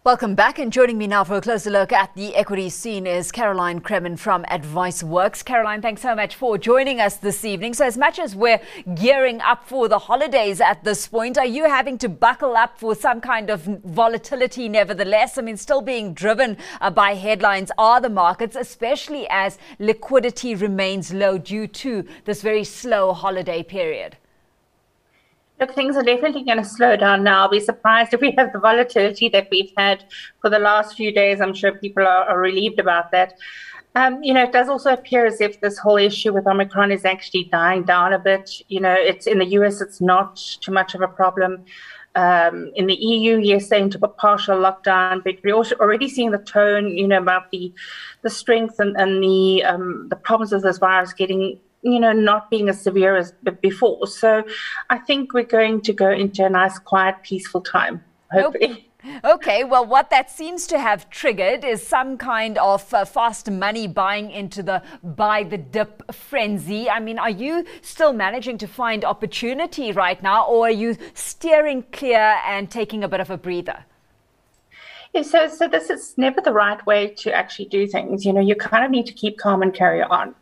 Welcome back, and joining me now for a closer look at the equity scene is Caroline Cremin from AdviceWorks. Caroline, thanks so much for joining us this evening. So as much as we're gearing up for the holidays at this point, are you having to buckle up for some kind of volatility nevertheless? I mean, still being driven by headlines are the markets, especially as liquidity remains low due to this very slow holiday period. Look, things are definitely going to slow down now. I'll be surprised if we have the volatility that we've had for the last few days. I'm sure people are relieved about that. It does also appear as if this whole issue with Omicron is actually dying down a bit. It's in the US, it's not too much of a problem. In the EU, yes, they're into a partial lockdown, but we're also already seeing the tone, about the strength and the problems of this virus getting not being as severe as before. So I think we're going to go into a nice, quiet, peaceful time, hopefully. Okay, well, what that seems to have triggered is some kind of fast money buying into the buy the dip frenzy. I mean, are you still managing to find opportunity right now, or are you steering clear and taking a bit of a breather? Yeah, so this is never the right way to actually do things. You kind of need to keep calm and carry on.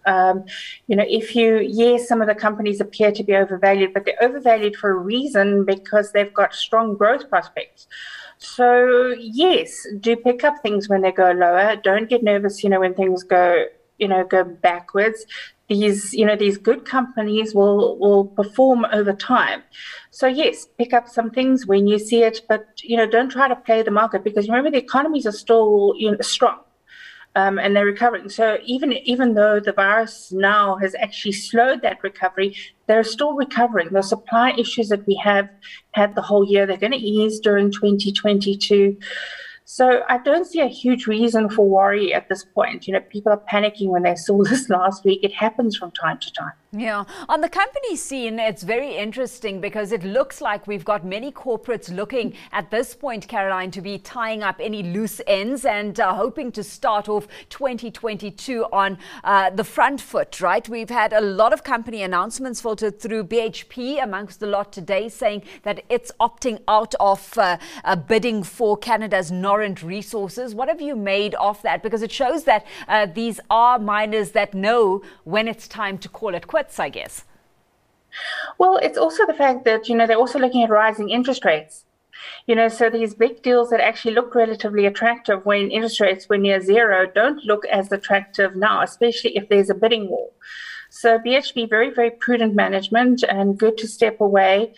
Some of the companies appear to be overvalued, but they're overvalued for a reason, because they've got strong growth prospects. So yes, do pick up things when they go lower. Don't get nervous, when things go backwards. These good companies will perform over time. So yes, pick up some things when you see it, but don't try to play the market, because remember, the economies are still strong, and they're recovering. So even though the virus now has actually slowed that recovery, they're still recovering. The supply issues that we have had the whole year, they're going to ease during 2022. So I don't see a huge reason for worry at this point. People are panicking when they saw this last week. It happens from time to time. Yeah. On the company scene, it's very interesting because it looks like we've got many corporates looking at this point, Caroline, to be tying up any loose ends and hoping to start off 2022 on the front foot, right? We've had a lot of company announcements filtered through. BHP amongst the lot today saying that it's opting out of bidding for Canada's Noront Resources. What have you made of that? Because it shows that these are miners that know when it's time to call it quits, I guess. Well, it's also the fact that, they're also looking at rising interest rates. So these big deals that actually look relatively attractive when interest rates were near zero don't look as attractive now, especially if there's a bidding war. So BHP, very, very prudent management, and good to step away.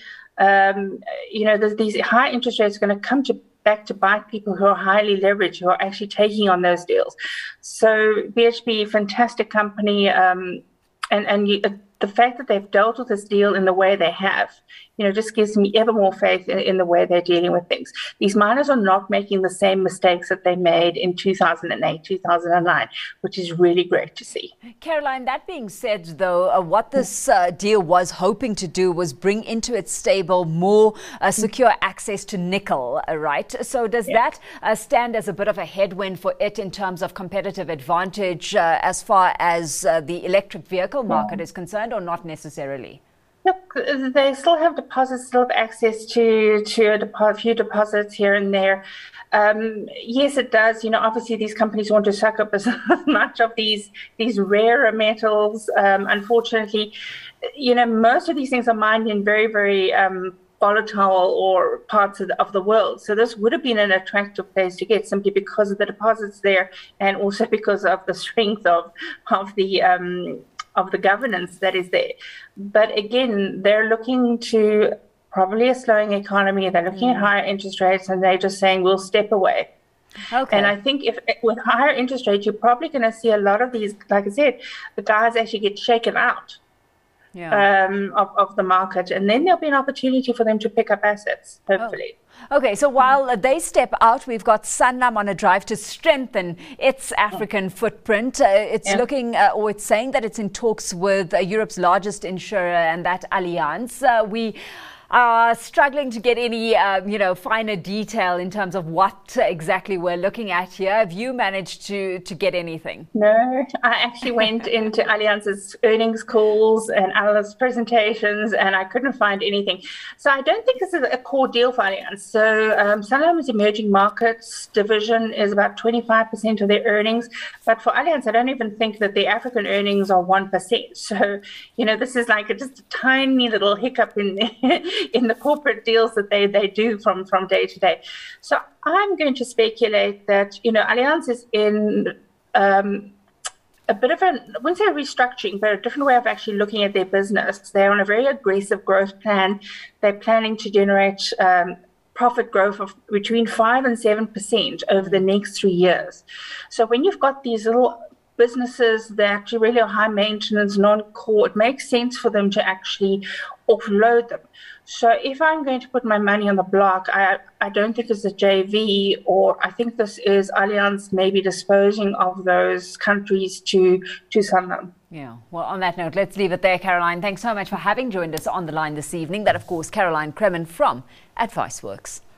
These high interest rates are going to come back to bite people who are highly leveraged, who are actually taking on those deals. So BHP, fantastic company, the fact that they've dealt with this deal in the way they have, just gives me ever more faith in the way they're dealing with things. These miners are not making the same mistakes that they made in 2008, 2009, which is really great to see. Caroline, that being said, though, what this deal was hoping to do was bring into its stable more secure access to nickel, right? So does that stand as a bit of a headwind for it in terms of competitive advantage as far as the electric vehicle market is concerned, or not necessarily? Look, they still have deposits, still have access to a few deposits here and there. Yes, it does. Obviously these companies want to suck up as much of these rarer metals. Unfortunately, most of these things are mined in very, very volatile or parts of the world. So this would have been an attractive place to get, simply because of the deposits there, and also because of the strength of the governance that is there. But again, they're looking to probably a slowing economy. They're looking at higher interest rates, and they're just saying, we'll step away. Okay. And I think if with higher interest rates, you're probably going to see a lot of these, like I said, the guys actually get shaken out of the market. And then there'll be an opportunity for them to pick up assets, hopefully. Okay, so while they step out, we've got Sanlam on a drive to strengthen its African footprint. It's looking, or it's saying that it's in talks with Europe's largest insurer, and that Allianz. We are struggling to get any, finer detail in terms of what exactly we're looking at here. Have you managed to get anything? No, I actually went into Allianz's earnings calls and analyst presentations, and I couldn't find anything. So I don't think this is a core deal for Allianz. So Sanlam's emerging markets division is about 25% of their earnings. But for Allianz, I don't even think that the African earnings are 1%. So, this is like just a tiny little hiccup in in the corporate deals that they do from day to day. So I'm going to speculate that, Allianz is in a bit of I wouldn't say restructuring, but a different way of actually looking at their business. They're on a very aggressive growth plan. They're planning to generate profit growth of between 5 and 7% over the next 3 years. So when you've got these little businesses that really are high maintenance, non-core, it makes sense for them to actually offload them. So if I'm going to put my money on the block, I don't think it's a JV, or I think this is Allianz maybe disposing of those countries to Sanlam. Yeah, well, on that note, let's leave it there, Caroline. Thanks so much for having joined us on the line this evening. That, of course, Caroline Cremin from AdviceWorks.